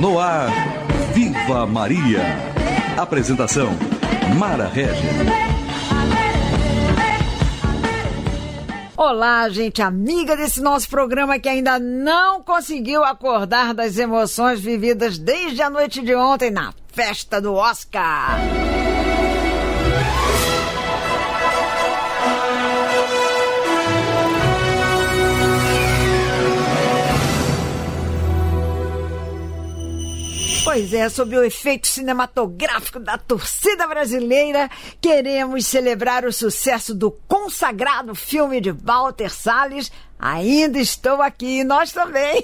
No ar, Viva Maria. Apresentação, Mara Regis. Olá, gente amiga desse nosso programa que ainda não conseguiu acordar das emoções vividas desde a noite de ontem na festa do Oscar. Pois é, sob o efeito cinematográfico da torcida brasileira, queremos celebrar o sucesso do consagrado filme de Walter Salles, Ainda Estou Aqui, nós também.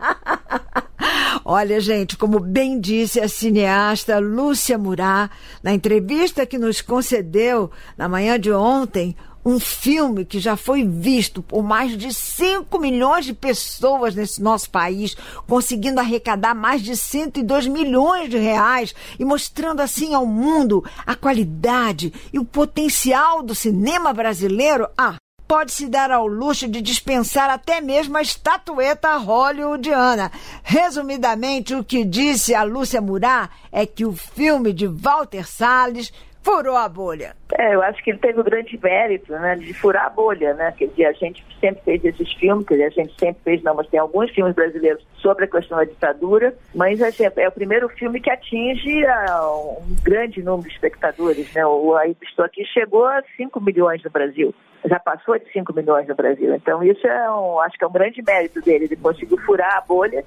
Olha, gente, como bem disse a cineasta Lúcia Murat, na entrevista que nos concedeu na manhã de ontem, um filme que já foi visto por mais de 5 milhões de pessoas nesse nosso país, conseguindo arrecadar mais de 102 milhões de reais e mostrando assim ao mundo a qualidade e o potencial do cinema brasileiro, pode-se dar ao luxo de dispensar até mesmo a estatueta hollywoodiana. Resumidamente, o que disse a Lúcia Murat é que o filme de Walter Salles furou a bolha. Eu acho que ele teve o grande mérito, né, de furar a bolha, né? Quer dizer, a gente sempre fez esses filmes, quer dizer, a gente sempre fez, não, mas tem alguns filmes brasileiros sobre a questão da ditadura, mas é o primeiro filme que atinge um grande número de espectadores, né? O Ainda Estou Aqui chegou a 5 milhões no Brasil, já passou de 5 milhões no Brasil, então isso acho que é um grande mérito dele, ele conseguiu furar a bolha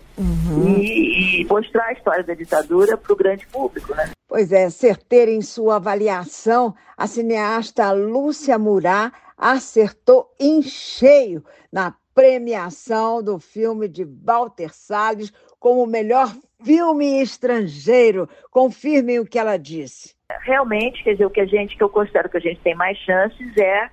e mostrar a história da ditadura para o grande público, né? Pois é, certeira em sua avaliação, a cineasta Lúcia Murat acertou em cheio na premiação do filme de Walter Salles como o melhor filme estrangeiro. Confirmem o que ela disse. Realmente, quer dizer, o que eu considero que a gente tem mais chances é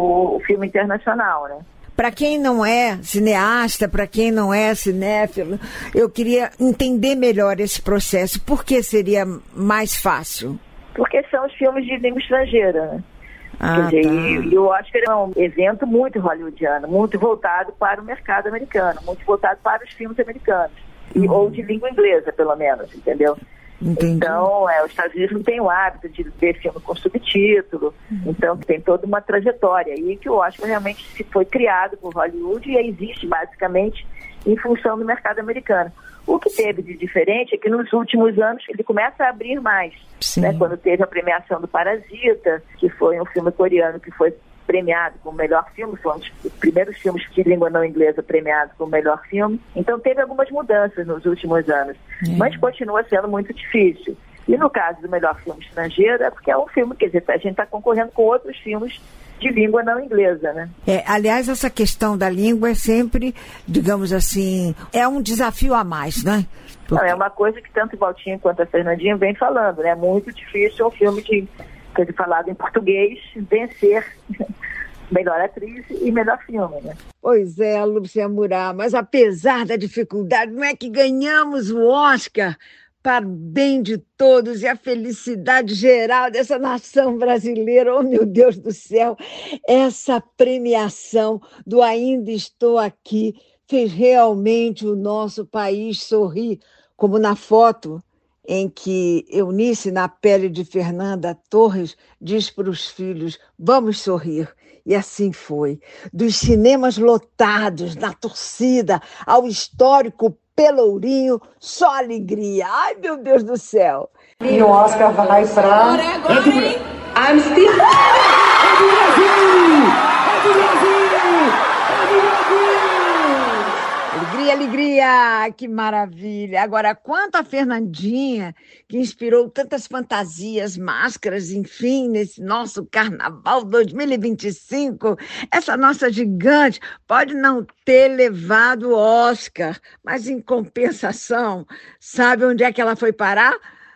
o filme internacional, né? Para quem não é cineasta, para quem não é cinéfilo, eu queria entender melhor esse processo. Por que seria mais fácil? Porque são os filmes de língua estrangeira, né? Quer dizer, e eu acho que é um evento muito hollywoodiano, muito voltado para o mercado americano, muito voltado para os filmes americanos, ou de língua inglesa, pelo menos, entendeu? Entendi. Então, os Estados Unidos não têm o hábito de ver filme com subtítulo, então tem toda uma trajetória aí que eu acho que realmente se foi criado por Hollywood e existe basicamente em função do mercado americano. O que teve de diferente é que nos últimos anos ele começa a abrir mais, né? Quando teve a premiação do Parasita, que foi um filme coreano que foi premiado como melhor filme, foi um dos primeiros filmes de língua não inglesa premiado como melhor filme. Então teve algumas mudanças nos últimos anos, mas continua sendo muito difícil. E no caso do melhor filme estrangeiro, é porque é um filme, quer dizer, a gente está concorrendo com outros filmes de língua não inglesa, né? Aliás, essa questão da língua é sempre, digamos assim, é um desafio a mais, né? Não, é uma coisa que tanto o Valtinho quanto a Fernandinha vem falando, né? É muito difícil um filme falado em português vencer melhor atriz e melhor filme, né? Pois é, Lúcia Murat, mas apesar da dificuldade, não é que ganhamos o Oscar para o bem de todos e a felicidade geral dessa nação brasileira. Oh, meu Deus do céu! Essa premiação do Ainda Estou Aqui fez realmente o nosso país sorrir, como na foto em que Eunice, na pele de Fernanda Torres, diz para os filhos: vamos sorrir. E assim foi. Dos cinemas lotados, na torcida, ao histórico Pelourinho, só alegria. Ai, meu Deus do céu. E o Oscar vai para... I'm still... É do Brasil! É do Brasil! É do Brasil! Alegria, alegria! Que maravilha! Agora, quanto a Fernandinha, que inspirou tantas fantasias, máscaras, enfim, nesse nosso Carnaval 2025, essa nossa gigante pode não ter levado o Oscar, mas em compensação, sabe onde é que ela foi parar?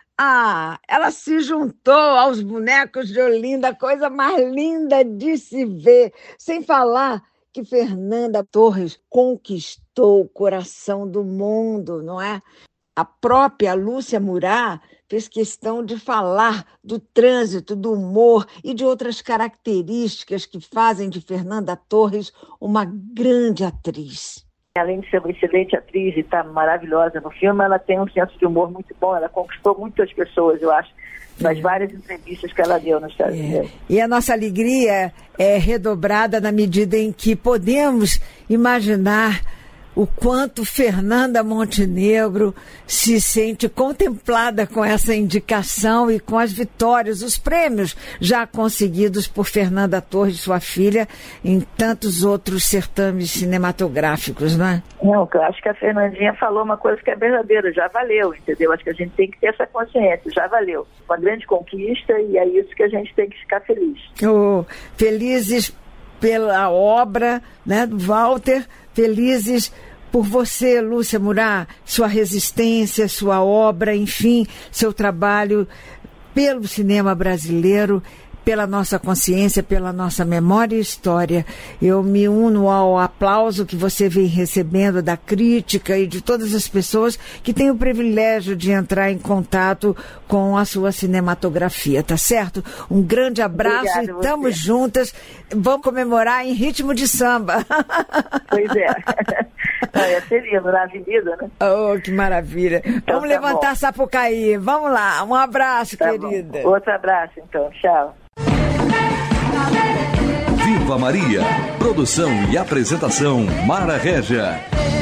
Ela se juntou aos bonecos de Olinda, coisa mais linda de se ver, sem falar que Fernanda Torres conquistou o coração do mundo, não é? A própria Lúcia Murat fez questão de falar do trânsito, do humor e de outras características que fazem de Fernanda Torres uma grande atriz. Além de ser uma excelente atriz e estar maravilhosa no filme, ela tem um senso de humor muito bom, ela conquistou muitas pessoas, eu acho, nas várias entrevistas que ela deu nos Estados Unidos. E a nossa alegria é redobrada na medida em que podemos imaginar o quanto Fernanda Montenegro se sente contemplada com essa indicação e com as vitórias, os prêmios já conseguidos por Fernanda Torres, sua filha, em tantos outros certames cinematográficos, não é? Não, eu acho que a Fernandinha falou uma coisa que é verdadeira, já valeu, entendeu? Acho que a gente tem que ter essa consciência, já valeu. Uma grande conquista e é isso que a gente tem que ficar feliz. Felizes pela obra, né, do Walter, felizes por você, Lúcia Murat, sua resistência, sua obra, enfim, seu trabalho pelo cinema brasileiro, pela nossa consciência, pela nossa memória e história. Eu me uno ao aplauso que você vem recebendo da crítica e de todas as pessoas que têm o privilégio de entrar em contato com a sua cinematografia, tá certo? Um grande abraço. Obrigada, e estamos juntas. Vamos comemorar em ritmo de samba. Pois é. É ser lindo na avenida, né? Oh, que maravilha. Então, vamos levantar bom. Sapucaí. Vamos lá. Um abraço, tá querida. Bom. Outro abraço, então. Tchau. Viva Maria. Produção e apresentação Mara Régia.